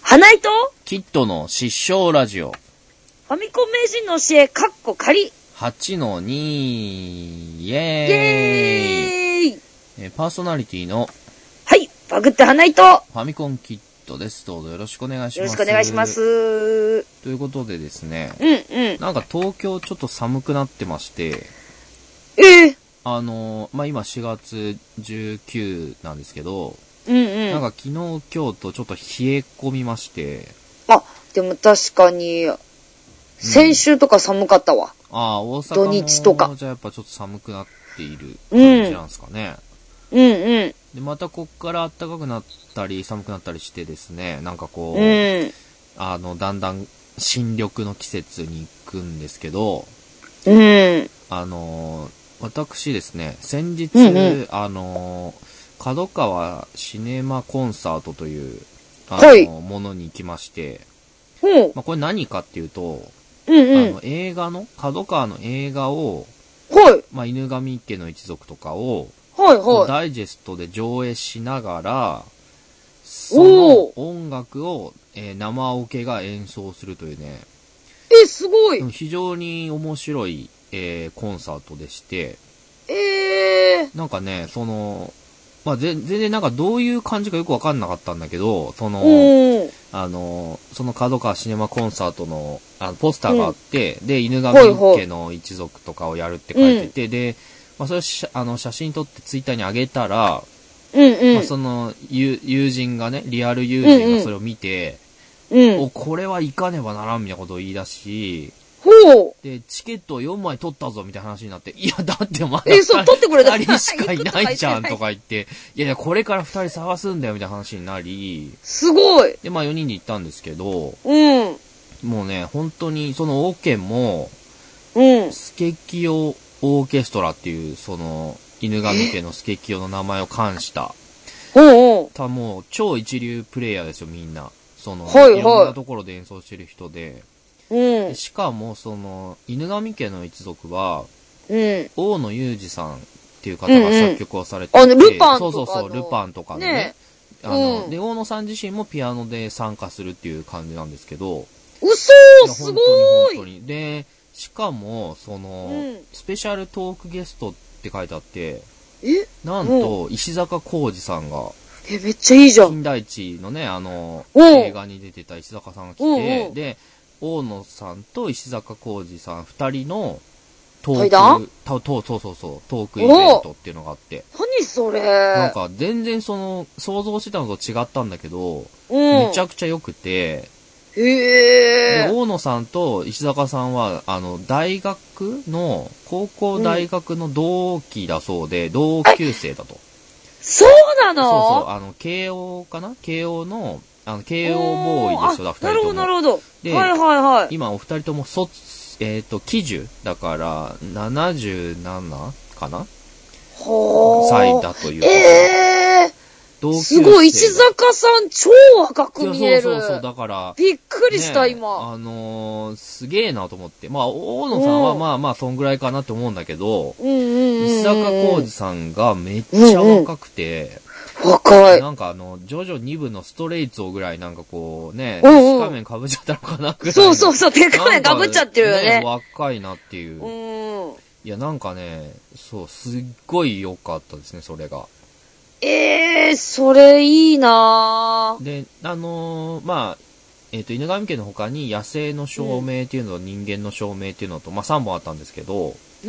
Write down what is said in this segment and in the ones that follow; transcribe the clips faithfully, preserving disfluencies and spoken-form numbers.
花井とキットの失笑ラジオ。 ファミコン名人の教え、カッコ仮。 はちのに、イェーイ。 イェーイ。 えー、パーソナリティの、 はい、バグって花井と、 ファミコンキットです。どうぞよろしくお願いします。 よろしくお願いします。 ということでですね。 うんうん。 なんか東京ちょっと寒くなってまして、 えー、 あのー、まあ、今しがつじゅうくにちなんですけど、 うんうん。 なんか昨日今日とちょっと冷え込みまして、 あ、でも確かに、先週とか寒かったわ。 うん、ああ、大阪も土日とか。 じゃあやっぱちょっと寒くなっている感じなんですかね。 うん、うんうん。 で、またこっから暖かくなったり寒くなったりしてですね、なんかこう、 うん、 あの、だんだん新緑の季節に行くんですけど、 うん。 あの、私ですね、先日、 うんうん、 あの、角川シネマコンサートという、あの、 はい、 ものに行きまして、 ほう。 まあ、これ何かっていうと、 うんうん。 あの、映画の、角川の映画を、 はい。 まあ、犬神家の一族とかを、 はいはい。 ダイジェストで上映しながら、その音楽を、えー、生オケが演奏するというね、 え、すごい。 非常に面白い、えー、コンサートでして、 えー。 なんかね、その、まあ、全然なんかどういう感じかよくわかんなかったんだけど、その、あの、その角川シネマコンサートの、あの、ポスターがあって、うん、で、犬神家の一族とかをやるって書いてて、うん、で、まあ、それをしあの写真撮ってツイッターに上げたら、 うんうん、 まあ、その友、友人がね、リアル友人がそれを見て、うんうん、お、これは行かねばならんみたいなことを言い出し、 ほう。 で、チケットをよんまい取ったぞみたいな話になって、いや、だってまだえ、そう、取ってくれたふたりしかいないじゃんとか言って、いやいや、これからふたり探すんだよみたいな話になり、 すごい。 で、まあよにんで行ったんですけど、 うん。 もうね、本当に、そのオケも、 うん。 スケキヨオーケストラっていう、その、犬神家のスケキヨの名前を冠した、 うんうん。 たもう、超一流プレイヤーですよ、みんな。その、 はいはい、 いろんなところで演奏してる人で、 うん、 でしかも、その、犬神家の一族は、 うん、 大野裕二さんっていう方が作曲をされていて、 うんうん、あの、ルパンとかの。 そうそうそう、ルパンとかのね。ねあの、うん、で、大野さん自身もピアノで参加するっていう感じなんですけど、 嘘ー、すごーい。 本当に本当に。で、しかも、その、うん、スペシャルトークゲストって書いてあって、 えなんと、石坂浩二さんが、 え、めっちゃいいじゃん。 金田一のね、あの、映画に出てた石坂さんが来て、うんうん、で、大野さんと石坂浩二さん二人のトーク、たトそうそうそう、トークイベントっていうのがあって。 何それなんか全然その、想像してたのと違ったんだけど、うん、めちゃくちゃ良くて、 へー。 で、大野さんと石坂さんは、あの、大学の、高校大学の同期だそうで、うん、同級生だと。 そうなの？ そうそう、あの、慶応かな慶応の、あの、慶応ボーイですよ、二人とも。 なるほど、なるほど。 で、 はいはいはい。 今お二人とも卒、えっ、ー、と、喜寿だから、ななじゅうななかなほー。 歳だという。 えー。すごい、石坂さん超若く見える。 そうそうそう、だから。 びっくりした、 ね、 今。 あのー、すげえなと思って。まあ、大野さんはまあまあ、そんぐらいかなって思うんだけど、 うんうんうんうん、 石坂浩二さんがめっちゃ若くて、 うんうん、若い。 なんかあの、ジョジョに部のストレイツをぐらいなんかこうね、うんうん、仮面被っちゃったのかなくらい。 そうそうそう、で仮面被っちゃってるよね。 ね、若いなっていう。うん、いや、なんかね、そう、すっごい良かったですね、それが。 ええー、それいいなぁ。 で、あのー、まあ、えっ、ー、と、犬神家の他に野生の証明っていうのと、うん、人間の証明っていうのと、まあさんぼんあったんですけど、 うん。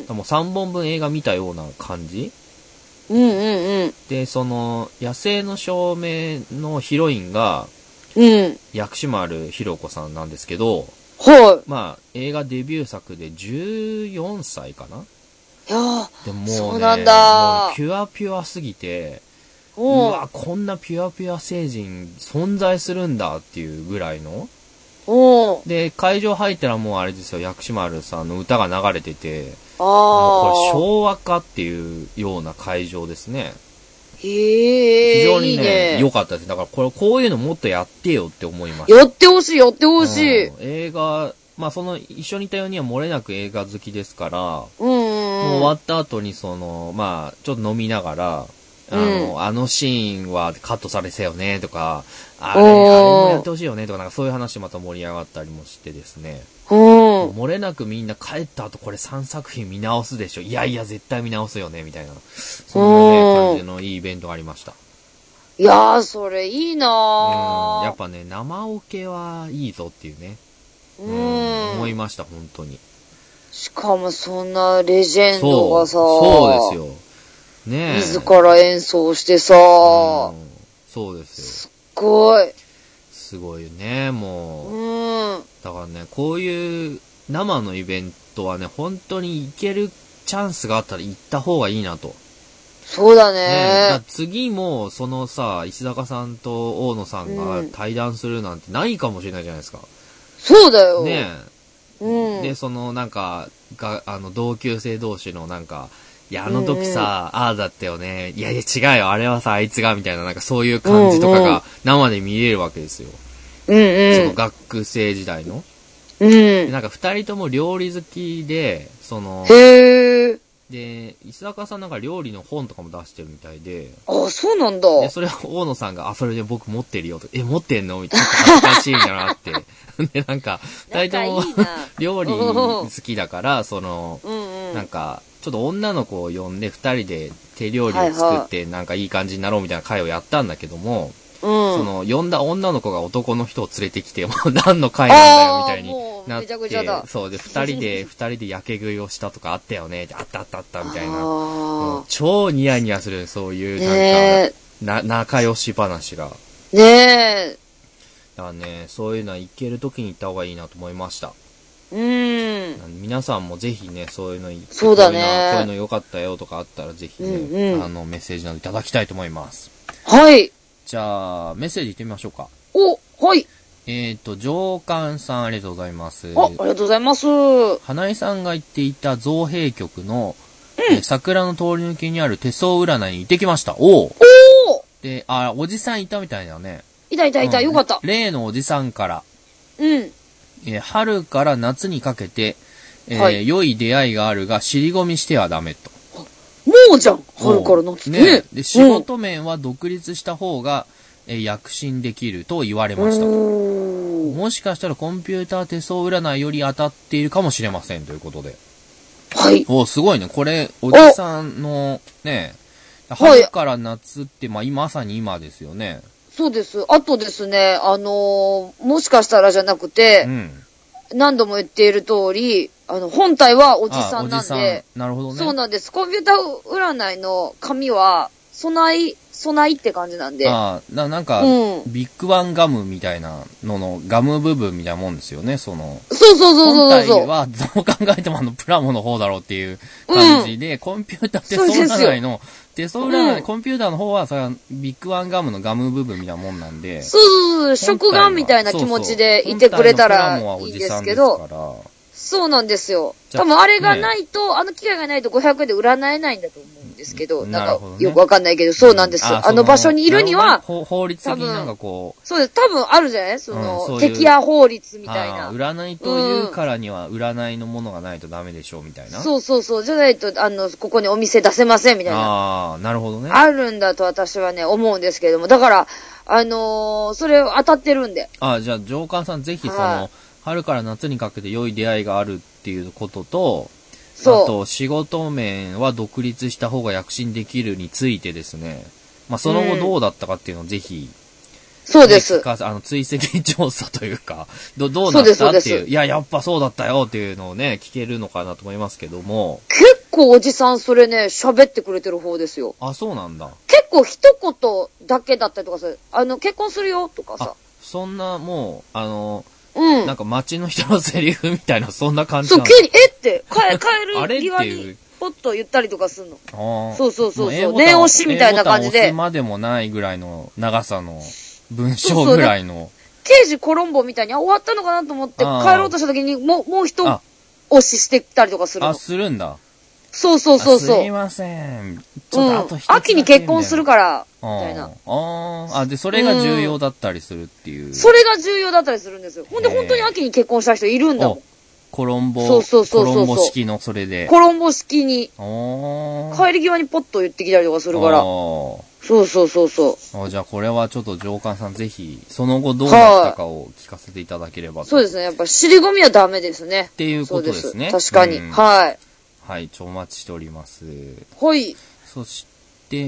もうさんぼんぶん映画見たような感じ。 うんうんうん。 で、その、野生の証明のヒロインが、 うん。 薬師丸ひろ子さんなんですけど、 はい。 まあ、映画デビュー作でじゅうよんさいかないやー、 でもうね、 そうなんだ。 もうピュアピュアすぎて、うわ、こんなピュアピュア星人存在するんだっていうぐらいの。で、会場入ったらもうあれですよ、薬師丸さんの歌が流れてて、 あもうこれ昭和かっていうような会場ですね。 へー、 非常にね、良かったです。だからこれ、こういうのもっとやってよって思いました。 やってほしい、やってほしい。 うん、映画、まあその一緒にいたようには漏れなく映画好きですから、 うんうんうん、 もう終わった後にその、まあちょっと飲みながら、あの、うん、あのシーンはカットされてたよねとか、 あれ、あれもやってほしいよねとか、なんかそういう話また盛り上がったりもしてですね。 うん。 漏れなくみんな帰った後これさんさく品見直すでしょ。いやいや、絶対見直すよね、みたいな。そんなね、感じのいいイベントがありました。 いやー、それいいなー。 うん。やっぱね、生オケはいいぞっていうね。 うん。うん思いました、本当に。 しかもそんなレジェンドがさ、 そう、そうですよ。ねえ。 自ら演奏してさ、うん、 そうですよ。 すっごい。 すごいよね、もう。 うん。 だからね、こういう生のイベントはね、本当に行けるチャンスがあったら行った方がいいなと。 そうだね。 ねだ次も、そのさ、石坂さんと大野さんが対談するなんてないかもしれないじゃないですか。 そうだよ。 ねえ。 うん。 で、そのなんか、が、あの、同級生同士のなんか、いや、あの時さ、うんうん、ああだったよね。いやいや違うよ、あれはさ、あいつが、みたいな、なんかそういう感じとかが生で見れるわけですよ。 うんうん。 その学生時代の。 うん。でなんか二人とも料理好きで、その、 へー。 で、石坂さんなんか料理の本とかも出してるみたいで。 ああ、そうなんだ。 で、それは大野さんが、あ、それで僕持ってるよと。え、持ってんのみたいな。恥ずかしいみたいなのあって。で、なんか、二人とも料理好きだから、その、うんうん、なんか、ちょっと女の子を呼んで二人で手料理を作って、なんかいい感じになろうみたいな会をやったんだけども、うん、その、呼んだ女の子が男の人を連れてきて、もう何の会なんだよみたいになって、めちゃくちゃだそうで、二人で、二人で焼け食いをしたとかあったよね、あったあったあったみたいな。うん、超ニヤニヤする、そういう、なんか、ね、な、仲良し話が。 ねえ。 だからね、そういうのは行けるときに行った方がいいなと思いました。 うん。 皆さんもぜひね、そういうの行って、 そうだね。 こういうの良かったよとかあったらぜひね、うんうん、あの、メッセージなどいただきたいと思います。 はい。 じゃあ、メッセージ行ってみましょうか。 お、はい。 えっと、上官さんありがとうございます。 あ、ありがとうございます。 花井さんが言っていた造幣局の、うん、え桜の通り抜けにある手相占いに行ってきました。おおで、あ、おじさんいたみたいだね。 いたいたいた、うん、よかった。 例のおじさんから、 うん。 えー、春から夏にかけて、えーはい、良い出会いがあるが、尻込みしてはダメと。 もうじゃん春から夏ね。 ねで、仕事面は独立した方が、えー、躍進できると言われましたと。もしかしたらコンピューター手相占いより当たっているかもしれませんということで。 はい。 お、すごいね。これ、おじさんの、ね、春から夏って、まあ、まさに今ですよね。 そうです。あとですね、あのー、もしかしたらじゃなくて、うん、何度も言っている通り、あの、本体はおじさんなんで、 なるほどね。 そうなんです。コンピューター占いの紙は、備い、備いって感じなんで。 ああ、な、なんか、うん、ビッグワンガムみたいなののガム部分みたいなもんですよね、その。 そうそうそうそうそう。 本体は、どう考えてもあの、プラモの方だろうっていう感じで、うん、コンピューター手相占いの、手相占い、うん、コンピューターの方はさ、ビッグワンガムのガム部分みたいなもんなんで。 そうそうそう、食玩みたいな気持ちでいてくれたらいいですけど。そうなんですよ。多分あれがないと、ね、あの機械がないとごひゃくえんで占えないんだと思うんですけど、なんか、ね、よくわかんないけど、そうなんです。うん、あ, あの場所にいるには、 法律的になんかこう。 そうです。多分あるじゃないその、うん、敵や法律みたいな。 占いというからには、占いのものがないとダメでしょうみたいな。 そうそうそう。じゃないと、あの、ここにお店出せませんみたいな。 ああ、なるほどね。 あるんだと私はね、思うんですけれども。だから、あのー、それ当たってるんで。 ああ、じゃあ、上官さんぜひその、春から夏にかけて良い出会いがあるっていうことと、あと、仕事面は独立した方が躍進できるについてですね。まあ、その後どうだったかっていうのをぜひ、 うん、そうです。 あの、追跡調査というか、ど、どうなったっていう、いや、やっぱそうだったよっていうのをね、聞けるのかなと思いますけども。 結構おじさんそれね、喋ってくれてる方ですよ。 あ、そうなんだ。 結構一言だけだったりとかさ、あの、結婚するよとかさ。 そんな、もう、あの、 うん。 なんか街の人のセリフみたいな、そんな感じなの。そう、急に、えって、帰、帰るあれ際に、ポッと言ったりとかするの。 ああ。 そうそうそうそう。念押しみたいな感じで。 押すまでもないぐらいの長さの文章ぐらいの。そうそう刑事コロンボみたいに、あ、終わったのかなと思って帰ろうとした時に、もう、もう一押ししてきたりとかするの。 あ、するんだ。 そうそうそうそう。 すいません。ちょっとあと一つ、 うん。秋に結婚するから、みたいな。 ああ。あ、で、それが重要だったりするっていう。 うん、それが重要だったりするんですよ。ほんで、本当に秋に結婚した人いるんだもん。 コロンボ、 そうそうそうそうコロンボ式のそれで。 コロンボ式に。 あ帰り際にポッと言ってきたりとかするから。不思そうそうそうそう。 あ、じゃあこれはちょっと上官さんぜひ、その後どうなったかを聞かせていただければと。 そうですね。やっぱ尻込みはダメですね。 っていうことですね。 確かに。うん、はい。 はい、ちょ、お待ちしております。 はい。 そして、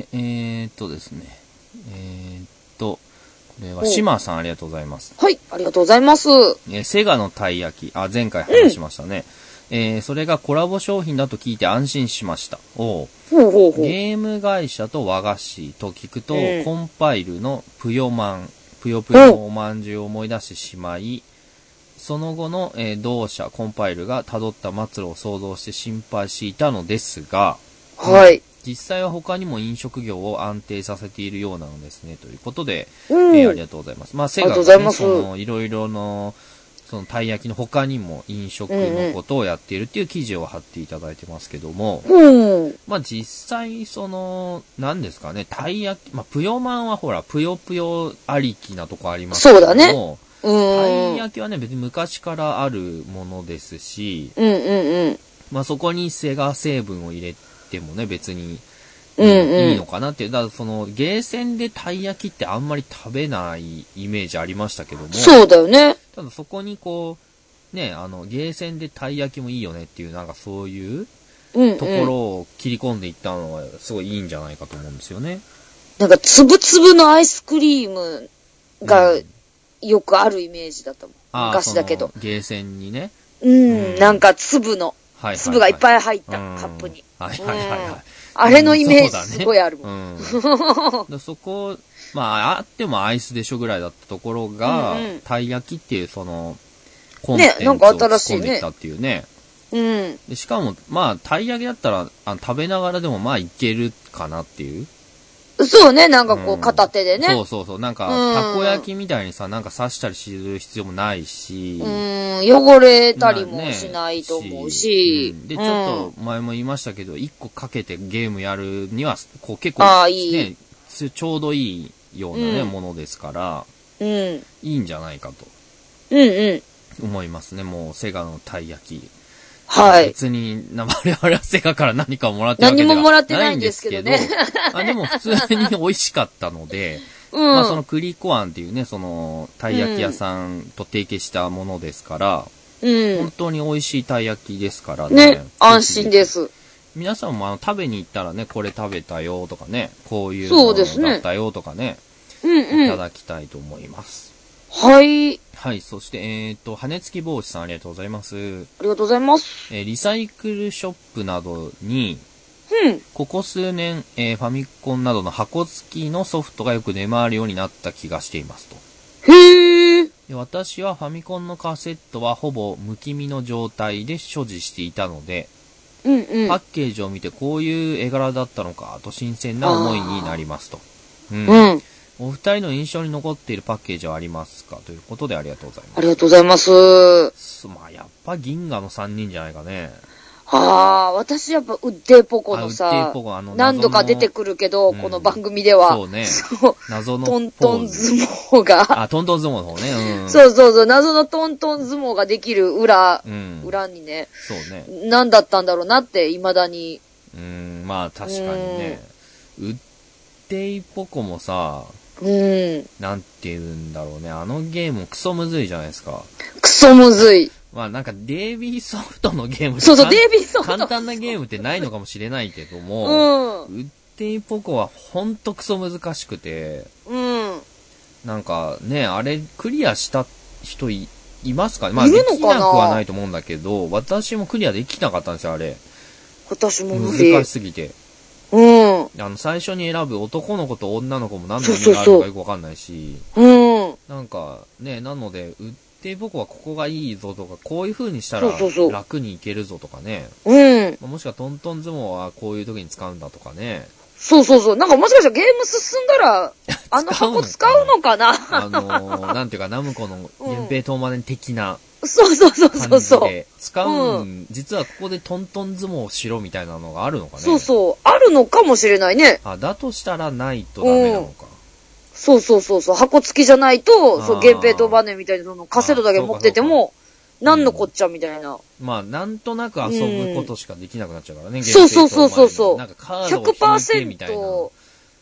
えーっとですね。えーっと、これは島さんありがとうございます。 はい、ありがとうございます。 えー、セガのたい焼き、あ、前回話しましたね。うん、えー、それがコラボ商品だと聞いて安心しました。おほうほうほう。 ゲーム会社と和菓子と聞くと、うん、コンパイルのぷよまん、ぷよぷよのおまんじゅうを思い出してしまい、その後の、えー、同社コンパイルが辿った末路を想像して心配していたのですが、 はい。 実際は他にも飲食業を安定させているようなのですね、ということで、うんえー、ありがとうございます。まあ、セガがね、その、いろいろの、その、たい焼きの他にも飲食のことをやっているっていう記事を貼っていただいてますけども、 うん、 まあ、実際、その、何ですかね、たい焼き、まあ、ぷよまんはほら、ぷよぷよありきなとこありますけども、 そうだね。 たい焼きはね、別に昔からあるものですし、 うんうんうん。 まあ、そこにセガ成分を入れてもね、別に、 うんうん、 いいのかなっていう。だからその、ゲーセンでたい焼きってあんまり食べないイメージありましたけども。 そうだよね。 ただそこにこう、ね、あの、ゲーセンでたい焼きもいいよねっていう、なんかそういうところを切り込んでいったのはすごいいいんじゃないかと思うんですよね。 なんか、つぶつぶのアイスクリームがよくあるイメージだったもん。うん、昔だけど。 ゲーセンにね。 うん、うん、なんか粒の、はいはいはい、粒がいっぱい入ったカップに。 はいはいはいはい。 あれのイメージすごいあるもん。 うん、そ, うん、そこ、まあ、あってもアイスでしょぐらいだったところが、うんうん、たい焼きっていうその、コンテンツを突っ込んできたっていうね。 うん。 でしかも、まあ、たい焼きだったらあの食べながらでもまあいけるかなっていう。 そうね、なんかこう片手でね。 うん、そうそうそう。なんか、たこ焼きみたいにさ、なんか刺したりする必要もないし。 うん、汚れたりもしないと思うし。 ね、しうん、で、ちょっと前も言いましたけど、一個かけてゲームやるには、こう結構、ね、 あいいちょうどいいようなね、うん、ものですから、 うん、いいんじゃないかと。 うんうん。 思いますね、もう、セガのたい焼き。 はい。 別に、我々はセガから何かをもらってるわけではないんですけど。何ももらってないんですけどね。あでも普通に美味しかったので、うん、まあそのクリコアンっていうね、その、たい焼き屋さんと提携したものですから、うん、本当に美味しいたい焼きですからね。 ね、安心です。 皆さんもあの食べに行ったらね、これ食べたよとかね、こういうのだったよとかね、 うんうん、 いただきたいと思います。 はい。 はい、そして、えっと、羽根付き帽子さんありがとうございます。ありがとうございます。 えー、リサイクルショップなどに、 うん、 ここ数年、えー、ファミコンなどの箱付きのソフトがよく出回るようになった気がしていますと。 へー。 で、私はファミコンのカセットはほぼ無気味の状態で所持していたので、 うんうん、 パッケージを見てこういう絵柄だったのかと新鮮な思いになりますと。 うん。うんお二人の印象に残っているパッケージはありますかということでありがとうございます。 ありがとうございます。 まあ、やっぱ銀河のさんにんじゃないかね。 はあ、私やっぱウッデーポコのさ、 ウッデーポコあの何度か出てくるけど、うん、この番組では。 そうね。 そう。 謎のトントン相撲が。 あ、トントン相撲の方ね。うん、 そうそうそう。謎のトントン相撲ができる裏、うん、裏にね。 そうね。 何だったんだろうなって、未だに。 うん、まあ確かにね。ウッデーポコもさ、 うん。 なんて言うんだろうね。あのゲームクソむずいじゃないですか。 クソむずい。 まあなんかデイビーソフトのゲームってそうそう、デイビーソフト。 簡単なゲームってないのかもしれないけども、うん。ウッデイポコはほんとクソ難しくて、 うん。 なんかね、あれクリアした人 い, いますかねまあできなくはないと思うんだけど、私もクリアできなかったんですよ、あれ。 私も無理。 難しすぎて。 うん。 あの、最初に選ぶ男の子と女の子も何の意味があるのかよくわかんないし。 そうそうそう。うん。 なんか、ね、なので、売って僕はここがいいぞとか、こういう風にしたら楽にいけるぞとかね。 うん。 もしくはトントン相撲はこういう時に使うんだとかね。 そうそうそう。なんかもしかしたらゲーム進んだら、あの箱使うのかなあのー、なんていうか、ナムコの源平東馬伝的な。 そうそうそうそうそう。 使うん、うん、実はここでトントン相撲をしろみたいなのがあるのかね。 そうそう。あるのかもしれないね。 あ、だとしたらないとダメなのか。うん、 そうそうそうそう。箱付きじゃないと、そう、源平とバネみたいなそのカセットだけ持ってても、なんのこっちゃみたいな、うん。 まあ、なんとなく遊ぶことしかできなくなっちゃうからね、うん、 そうそうそうそうそう。 なんかカードを引いてみたいな。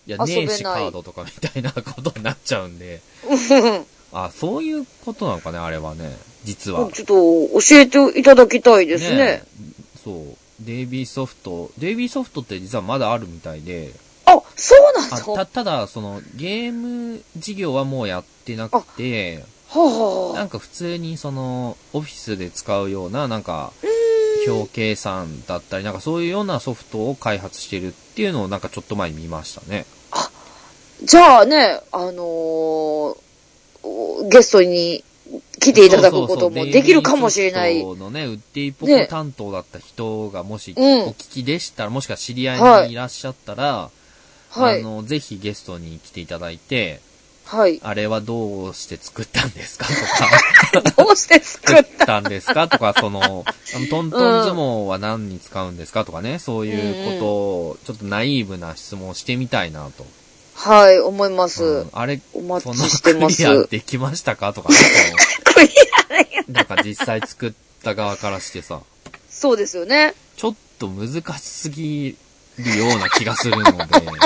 いや、年始カードとかみたいなことになっちゃうんで。あ、そういうことなのかね、あれはね。実は。 ちょっと教えていただきたいですね。ね、 そう。デイビーソフト、デイビーソフトって実はまだあるみたいで。 あ、そうなの？ た、ただ、その、ゲーム事業はもうやってなくて、 はあはあ、 なんか普通にその、オフィスで使うような、なんか、表計算だったり、なんかそういうようなソフトを開発してるっていうのをなんかちょっと前に見ましたね。 あ、じゃあね、あのー、ゲストに来ていただくこともできるかもしれない。 そうそうそう、デイビーソフトのね、ウッディポコ担当だった人がもしお聞きでしたら、うん、もしくは知り合いにいらっしゃったら、はい、あの、ぜひゲストに来ていただいて、はい。あれはどうして作ったんですかとか。どうして作ったんですかとか、その、トントン相撲は何に使うんですかとかね、そういうことを、ちょっとナイーブな質問をしてみたいなと。 はい、思います。うん、 あれ、 お待ちしてます。 クリアできましたかとかね。 クリアできなんか実際作った側からしてさ。 そうですよね。 ちょっと難しすぎるような気がするので。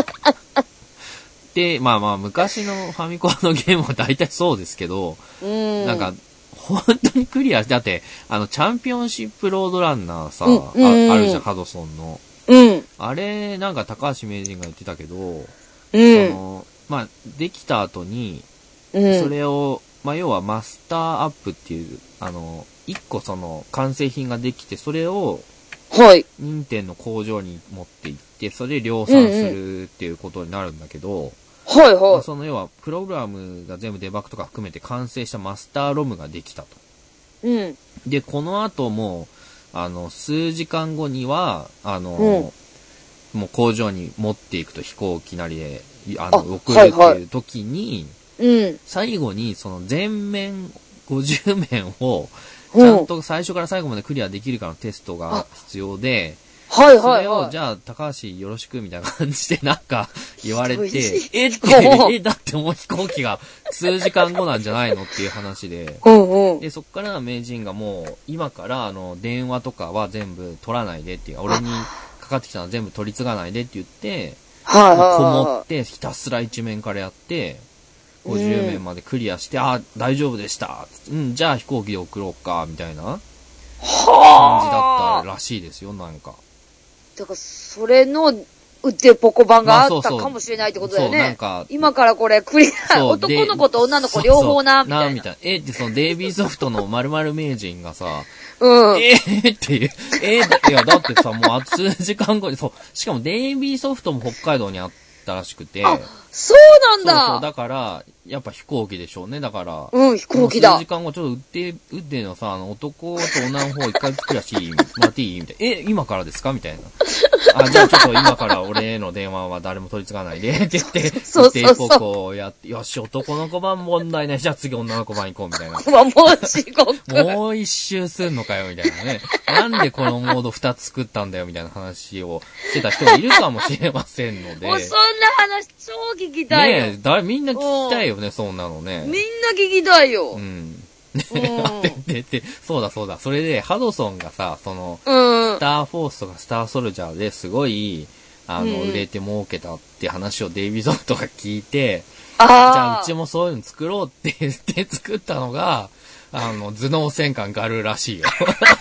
で、まあまあ、昔のファミコンのゲームは大体そうですけど、うんなんか、本当にクリアだって、あの、チャンピオンシップロードランナーさ、うん、あ, あるじゃん、ハドソンの。うん。あれ、なんか高橋名人が言ってたけど、うん。その、まあ、できた後に、うん、それを、まあ、要はマスターアップっていう、あの、一個その、完成品ができて、それを、はい。任天の工場に持って行って、それで量産するっていうことになるんだけど、うんうんはいはい。まあ、その要は、プログラムが全部デバッグとか含めて完成したマスターロムができたと。うん。で、この後も、あの、数時間後には、あの、うん、もう工場に持っていくと飛行機なりで、あの、送るっていう時に、はいはい、うん。最後に、その全面ごじゅう面を、ちゃんと最初から最後までクリアできるかのテストが必要で、はいはいはい。それを、じゃあ、高橋よろしくみたいな感じでなんか言われて、えって、え、だってもう飛行機が数時間後なんじゃないのっていう話で、うんうん、で、そっから名人がもう、今からあの、電話とかは全部取らないでっていう、俺にかかってきたのは全部取り継がないでって言って、はいはいはい、こもってひたすら一面からやって、ごじゅう面までクリアして、うん、あ、大丈夫でした。うん、じゃあ飛行機で送ろうか、みたいな感じだったらしいですよ、なんか。だから、それの、売ってるポコ版があったかもしれないってことだよね。まあ、そうそうなんか今からこれクリア、男の子と女の子両方な、みたいな。な、みたいな。えって、そのデイビーソフトの〇〇名人がさ、うん。えーっていう。えー、いや、だってさ、もうあと数時間後に、そう、しかもデイビーソフトも北海道にあったらしくて。あ、そうなんだ。そうそう、だから、やっぱ飛行機でしょうね、だから。うん、飛行機だ。数時間後、ちょっと売って、売ってのさ、あの、男と女の方一回クリアしていいもらっていいみたいな。え、今からですかみたいな。あ、じゃあちょっと今から俺への電話は誰も取り継がないで、って言って、そうそうそう。ポコをやって、よし、男の子版問題ない。じゃあ次女の子版行こう、みたいな。うわ、もう地獄。もう一周すんのかよ、みたいなね。なんでこのモード二つ作ったんだよ、みたいな話をしてた人がいるかもしれませんので。もうそんな話超聞きたいよ。ねえ、だ、みんな聞きたいよね、そんなのね。みんな聞きたいよ。うん。で、で、で、そうだそうだ。それで、ハドソンがさ、その、うん、スターフォースとかスターソルジャーですごい、あの、うん、売れて儲けたって話をデイビーソフトが聞いて、あじゃあうちもそういうの作ろうって言って作ったのが、あの、頭脳戦艦ガルらしいよ。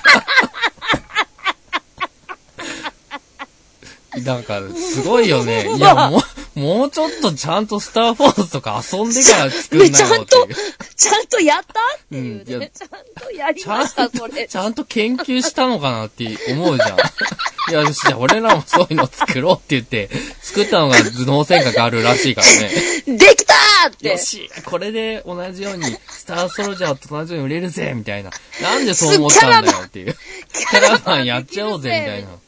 なんか、すごいよね。いや、もう、もうちょっとちゃんとスターフォースとか遊んでから作んなよっていう。ちゃんと、ちゃんとやったっていうね。うん、ちゃんとやりました、それ。ちゃんと研究したのかなって思うじゃん。いや、よし、じゃあ俺らもそういうの作ろうって言って、作ったのが頭脳戦艦があるらしいからね。できたーって。よし、これで同じように、スターソルジャーと同じように売れるぜみたいな。なんでそう思ったんだよっていう。キャラマンやっちゃおうぜみたいな。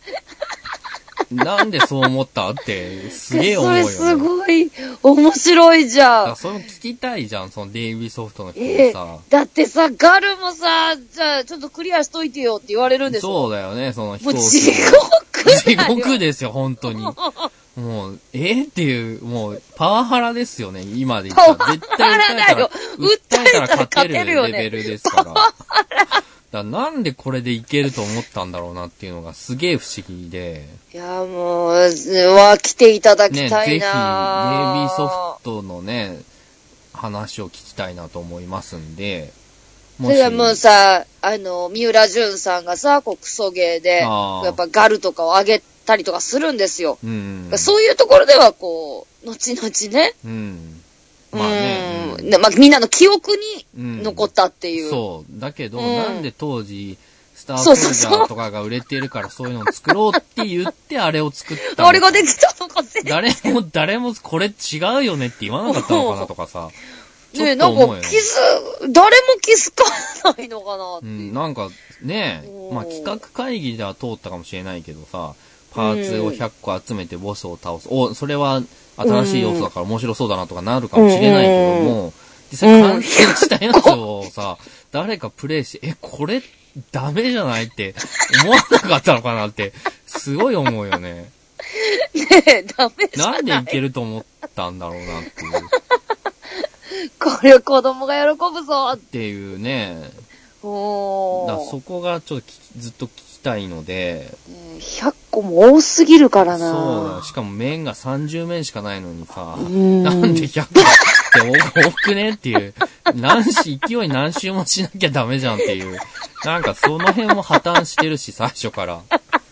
なんでそう思ったって、すげえ思うよね。それすごい、面白いじゃん。だそれも聞きたいじゃん、そのデイビーソフトの人にさ、えー。だってさ、ガルもさ、じゃあちょっとクリアしといてよって言われるんでしょ。そうだよね、その飛行機。もう地獄だよ。地獄ですよ、本当に。もう、えー、っていう、もう、パワハラですよね、今で言ったら。絶対訴えたら、訴えたら勝てるレベルですから。 だなんでこれでいけると思ったんだろうなっていうのがすげえ不思議で。 いや、もう、は来ていただきたいな、 ね、ぜひ、ネイビーソフトのね、話を聞きたいなと思いますんで。 それはもうさ、あの、三浦淳さんがさ、こうクソゲーで、やっぱガルとかを上げたりとかするんですよ。うん、そういうところでは、こう、後々ね。うん。まあね。うん、まあ、みんなの記憶に残ったっていう。 うん、そう。だけど、うん、なんで当時、スターソルジャーとかが売れてるからそういうのを作ろうって言ってあれを作ったの。 あれができたのかせ。 誰も、誰もこれ違うよねって言わなかったのかなとかさ。 ねえ、なんか気づ、誰も気づかないのかなって。うん、 なんかね、まあ企画会議では通ったかもしれないけどさ、パーツをひゃっこ集めてボスを倒す。お、それは新しい要素だから面白そうだなとかなるかもしれないけども、実際完成したやつをさ、誰かプレイして、え、これダメじゃないって思わなかったのかなって、すごい思うよね。 ねえ、ダメじゃない。 なんでいけると思ったんだろうなっていう。 これ子供が喜ぶぞっていうね。おー。だからそこがちょっとずっと聞きたいので。 ひゃっこも多すぎるからな。 そうだ。しかも面がさんじゅう面しかないのにさ、んなんでひゃっこって多くねっていう。何し、勢い何周もしなきゃダメじゃんっていう。なんかその辺も破綻してるし、最初から。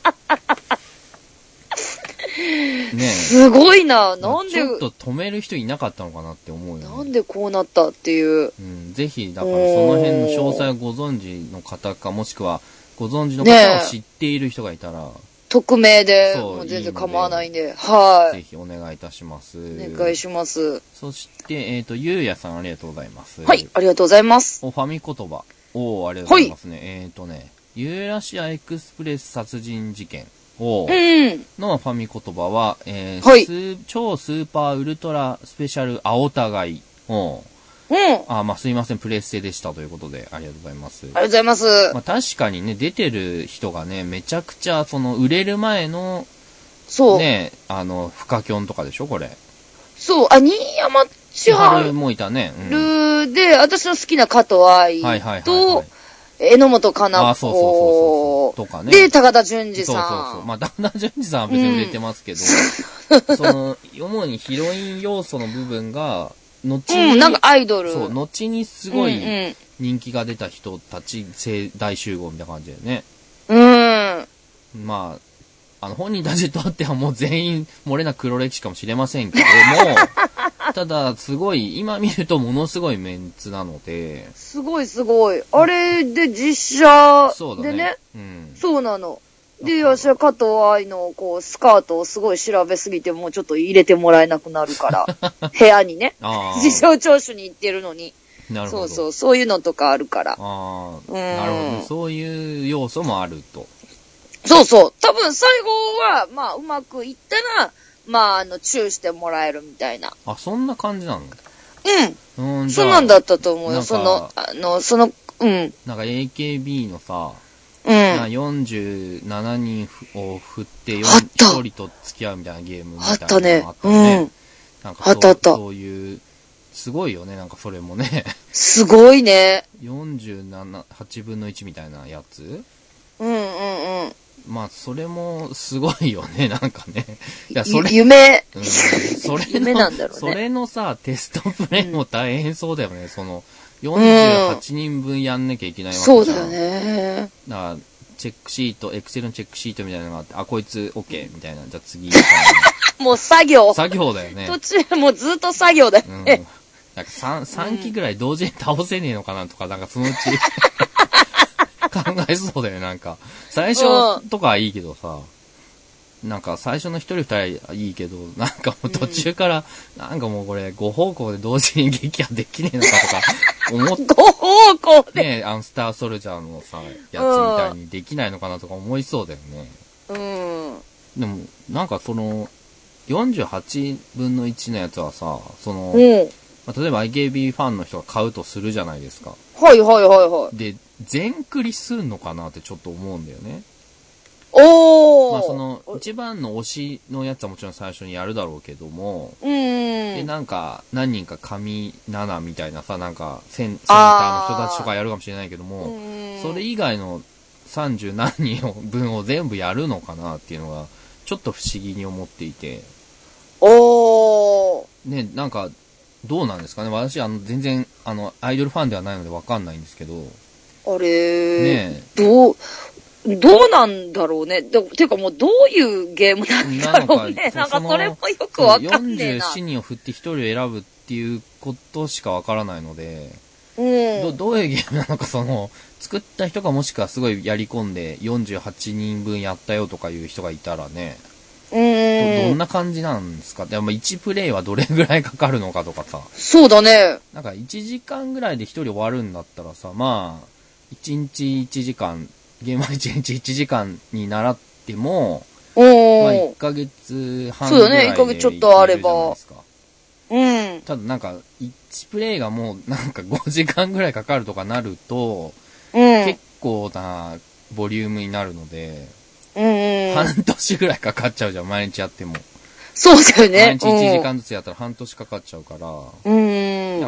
ね、すごいな。なんで。 ちょっと止める人いなかったのかなって思うよね。 なんでこうなったっていう。 うん、ぜひ、だからその辺の詳細をご存知の方か、もしくはご存知の方を知っている人がいたら。ね、 匿名で、もう全然構わないんで。はい。 ぜひお願いいたします。 お願いします。 そして、えっと、ゆうやさんありがとうございます。 はい、ありがとうございます。 お、ファミ言葉。おありがとうございますね。はい、えっとね、ユーラシアエクスプレス殺人事件。おのファミ言葉は、えーはい、ス超スーパーウルトラスペシャル青互い。おうん。あ、まあ、すいません、プレステでしたということで、ありがとうございます。ありがとうございます。 まあ、確かにね、出てる人がね、めちゃくちゃ、その、売れる前の、そう。ね、あの、フカキョンとかでしょ、これ。 そう、あ、新山千春もいたね。 うん、で、私の好きな加藤愛と、はいはいはいはい、榎本かな子。あ、そうそうそうそう。とかね。で、高田純次さん。そうそうそう。 まあ、高田純次さんは別に売れてますけど、うん、その、主にヒロイン要素の部分が、後に、 うん、なんかアイドル。 そう、後にすごい人気が出た人たち、大集合みたいな感じだよね。うん。まあ、あの、本人たちにとってはもう全員漏れな黒歴史かもしれませんけども、ただ、すごい、今見るとものすごいメンツなので。 すごいすごい。あれで実写でね。ねうん、そうなの。で、私は加藤愛のこうスカートをすごい調べすぎてもうちょっと入れてもらえなくなるから、部屋にね。事情聴取に行ってるのに。なるほど。そうそう、そういうのとかあるから。あうん、なるほど。そういう要素もあると。 そうそう。多分最後は、まあ、うまくいったら、まあ、あの、チューしてもらえるみたいな。 あ、そんな感じなの？ うん。うん、そうなんだったと思うよ。その、あの、その、うん。 なんか エーケービー のさ、うん。よんじゅうななにんを振ってひとりと付き合うみたいなゲームみたいなのがあったね。あったね。うん。なんかそう、あったあった。そういう、すごいよね、なんかそれもね。 すごいね。 よんじゅうなな、はちぶんのいちみたいなやつ？ うんうんうん。 まあ、それもすごいよね、なんかね。いや、 それ。夢。 うん。それの、 夢なんだろうね。 それのさ、テストプレイも大変そうだよね、うん、その、よんじゅうはちにんぶんやんなきゃいけないわけじゃん。 そうだよね。 だから、チェックシート、エクセルのチェックシートみたいなのがあって、あ、こいつ OK みたいな、じゃあ次みたいな。 もう作業。 作業だよね。 途中もうずっと作業だよね。うん。 なんかさん、さん機ぐらい同時に倒せねえのかなとか、なんかそのうち考えそうだよね、なんか。最初とかはいいけどさ、うん、なんか最初の一人二人はいいけど、なんかもう途中から、うん、なんかもうこれご方向で同時に撃破できねえのかとか思って。 ご方向でねえ、あのスターソルジャーのさ、やつみたいにできないのかなとか思いそうだよね。うん。でも、なんかその、よんじゅうはちぶんのいちのやつはさ、その、うんまあ、例えば アイケービー ファンの人が買うとするじゃないですか。 はいはいはいはい。 で、全クリするのかなってちょっと思うんだよね。 おー。 まあその、一番の推しのやつはもちろん最初にやるだろうけども、うん。で、なんか、何人か神ななみたいなさ、なんかセン、センターの人たちとかやるかもしれないけども、 それ以外のさんじゅうなんにん分を全部やるのかなっていうのが、ちょっと不思議に思っていて。 おー。 ね、なんか、どうなんですかね。私、あの、全然、あの、アイドルファンではないのでわかんないんですけど。 あれー。 ねどう、どうなんだろうね。でていうかもうどういうゲームなんだろうね。なんかそれもよくわかんないな。 よんじゅうななにんを振ってひとりを選ぶっていうことしかわからないので、 うん、 ど、どういうゲームなのか、その、作った人がもしくはすごいやり込んでよんじゅうはちにんぶんやったよとかいう人がいたらね、 うん、 ど、どんな感じなんですかって、いちプレイはどれぐらいかかるのかとかさ。 そうだね。 なんかいちじかんぐらいでひとり終わるんだったらさ、まあ、いちにちいちじかん、ゲームはいちにちいちじかんに習っても、 まあいっかげつはんぐらいでいけるじゃないですか。そうだね、いっかげつちょっとあれば。うん。ただなんか、いちプレイがもうなんかごじかんぐらいかかるとかなると、うん、結構なボリュームになるので、うんうん、半年ぐらいかかっちゃうじゃん、毎日やっても。 そうだよね。 毎日いちじかんずつやったら半年かかっちゃうから、うん、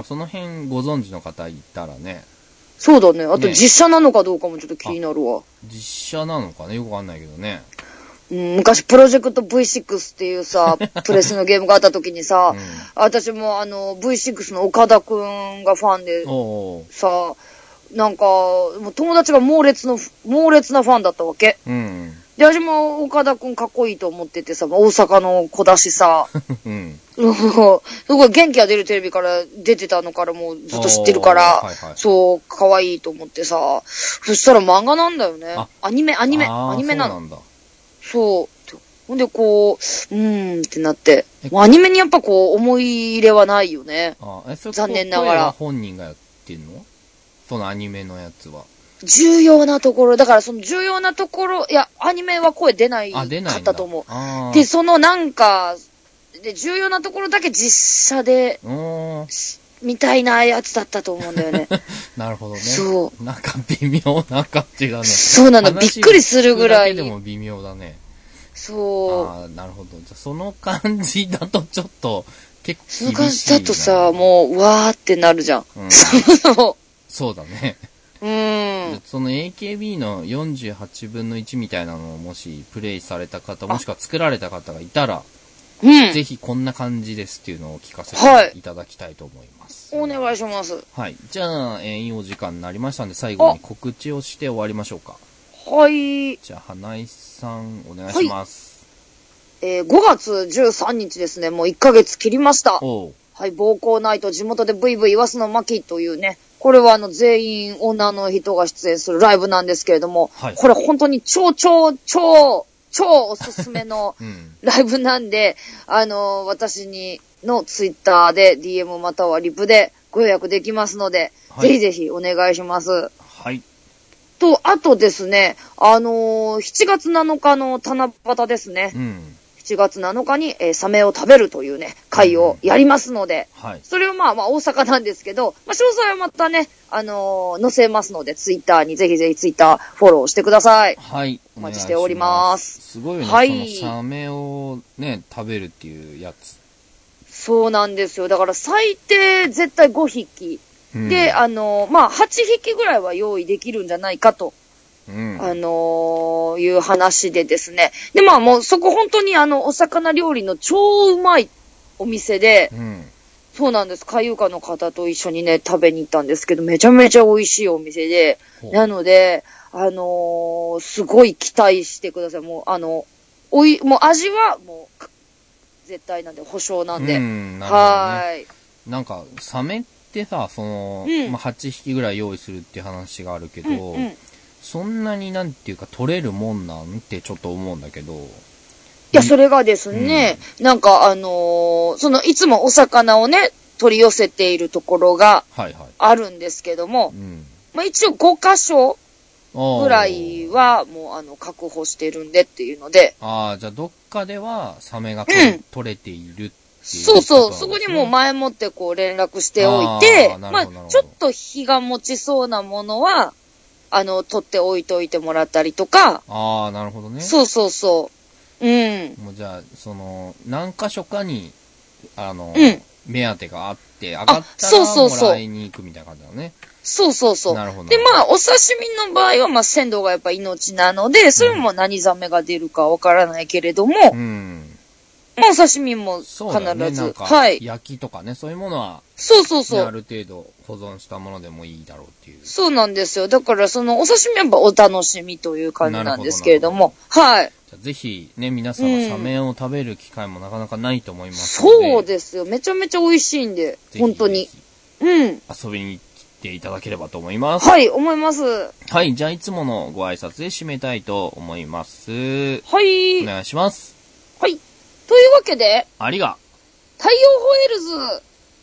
その辺ご存知の方いたらね。 そうだね。あと実写なのかどうかもちょっと気になるわ。 実写なのかね、よくわかんないけどね。 うん、昔プロジェクト ブイシックス っていうさ、プレスのゲームがあった時にさ、うん、私もあの ブイシックス の岡田くんがファンでさ、なんか、もう友達が猛烈の、猛烈なファンだったわけ。うん、で、私も岡田くんかっこいいと思っててさ、大阪の子だしさ、うん、すごい元気が出るテレビから出てたのからもうずっと知ってるから、はいはい、そう、かわいいと思ってさ、そしたら漫画なんだよね。アニメ、アニメ、アニメなの。そうなんだ。そう。ほんでこう、うーんってなって、アニメにやっぱこう、思い入れはないよね。 あえそれ残念ながら。本人がやってんの？そのアニメのやつは。 重要なところ、だからその重要なところ、いや、アニメは声出ないかったと思う。で、そのなんか、で、重要なところだけ実写で、みたいなやつだったと思うんだよね。 なるほどね。 そう。 なんか微妙な感じだね。 そうなの、びっくりするぐらい。 だけでも微妙だね。 そう。 ああ、なるほど。じゃあその感じだとちょっと、結構厳しい。 その感じだとさ、もう、わーってなるじゃん。うん、そう。 そうだね。うん。その エーケービー のよんじゅうはちぶんのいちみたいなのをもしプレイされた方、もしくは作られた方がいたら、うん、ぜひこんな感じですっていうのを聞かせていただきたいと思います。 はい、お願いします。 はい。じゃあ、えー、いいお時間になりましたんで、最後に告知をして終わりましょうか。 はい。 じゃあ、花井さん、お願いします。 はい、えー、ごがつじゅうさんにちですね、もういっかげつ切りました。おう。はい、暴行ナイト、地元でブイブイ言わすの巻というね、これはあの、全員女の人が出演するライブなんですけれども、はい、これ本当に超超超、超おすすめのライブなんで、うん、あの、私にのツイッターで ディーエム またはリプでご予約できますので、はい、ぜひぜひお願いします。はい。と、あとですね、あのー、しちがつなのかの七夕ですね。うん、しちがつなのかに、えー、サメを食べるというね、会をやりますので、うんはい、それをまあまあ大阪なんですけど、まあ詳細はまたね、あのー、載せますので、ツイッターにぜひぜひツイッターフォローしてください。はい。お待ちしております。 すごいね、はい、そのサメをね、食べるっていうやつ。 そうなんですよ。だから最低絶対ごひき。うん、で、あのー、まあ、はちひきぐらいは用意できるんじゃないかと。うん、あのー、いう話でですね。で、まあもうそこ本当にあの、お魚料理の超うまいお店で、うん、そうなんです。海遊館の方と一緒にね、食べに行ったんですけど、めちゃめちゃ美味しいお店で、なので、あのー、すごい期待してください。もう、あの、おい、もう味はもう、絶対なんで、保証なんで。うん、なるほどね、はい。なんか、サメってさ、その、うん、まあ、はちひきぐらい用意するっていう話があるけど、うんうん、そんなになんていうか取れるもんなんってちょっと思うんだけど。いや、それがですね、うん、なんかあのー、そのいつもお魚をね、取り寄せているところがあるんですけども、はいはいうん、まあ一応ごかしょぐらいはもうあの確保してるんでっていうので。 ああ、じゃあどっかではサメが取れ、うん、取れている。 そうそう、そこにも前もってこう連絡しておいて、まあちょっと日が持ちそうなものは、あの、取っておいといてもらったりとか。 ああ、なるほどね。 そうそうそう。うん。 もうじゃあ、その、何箇所かに、あの、うん、 目当てがあって、上がったらもらいに行くみたいな感じだね。 そうそうそう。 なるほど。 で、まあ、お刺身の場合は、まあ、鮮度がやっぱ命なので、それも何ザメが出るかわからないけれども、うん。まあ、お刺身も必ず。そうだね、なんかはい。 焼きとかね、そういうものは、 そうそうそう、ね。 ある程度保存したものでもいいだろうっていう。 そうなんですよ。だから、その、お刺身はやっぱお楽しみという感じなんですけれども、はい。 じゃぜひ、ね、皆さんはサメを食べる機会もなかなかないと思いますので、 うん、そうですよ。めちゃめちゃ美味しいんで、本当に。うん。 遊びに来ていただければと思います。 はい、思います。 はい、じゃあいつものご挨拶で締めたいと思います。 はい。 お願いします。 はい。というわけで、 ありが。 太陽ホエールズ